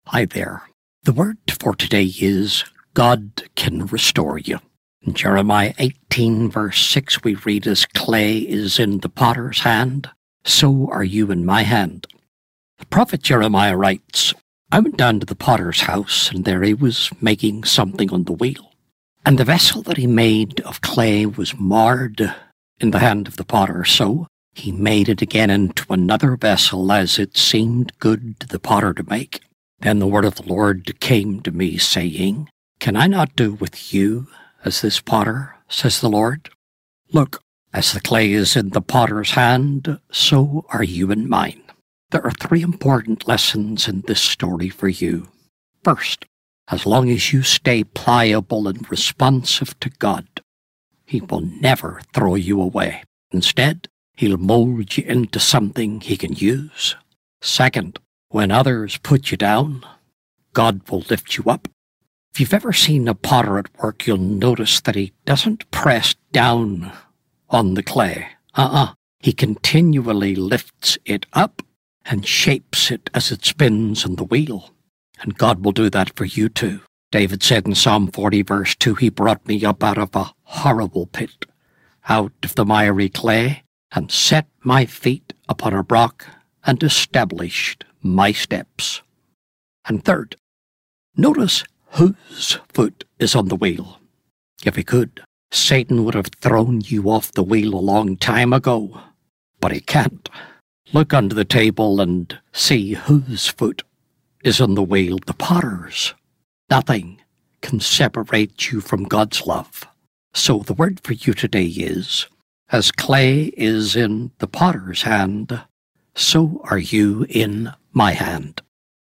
Hi there. The word for today is God can restore you. In Jeremiah 18 verse 6 we read, as clay is in the potter's hand, so are you in my hand. The prophet Jeremiah writes, I went down to the potter's house, and there he was making something on the wheel. And the vessel that he made of clay was marred in the hand of the potter, so he made it again into another vessel as it seemed good to the potter to make. Then the word of the Lord came to me, saying, Can I not do with you as this potter, says the Lord? Look, as the clay is in the potter's hand, so are you in mine. There are 3 important lessons in this story for you. First, as long as you stay pliable and responsive to God, He will never throw you away. Instead, He'll mold you into something He can use. Second, when others put you down, God will lift you up. If you've ever seen a potter at work, you'll notice that he doesn't press down on the clay. He continually lifts it up and shapes it as it spins on the wheel. And God will do that for you too. David said in Psalm 40 verse 2, He brought me up out of a horrible pit, out of the miry clay, and set my feet upon a rock, and established my steps. And third, notice whose foot is on the wheel. If he could, Satan would have thrown you off the wheel a long time ago, but he can't. Look under the table and see whose foot is on the wheel, the potter's. Nothing can separate you from God's love. So the word for you today is, as clay is in the potter's hand, so are you in my hand.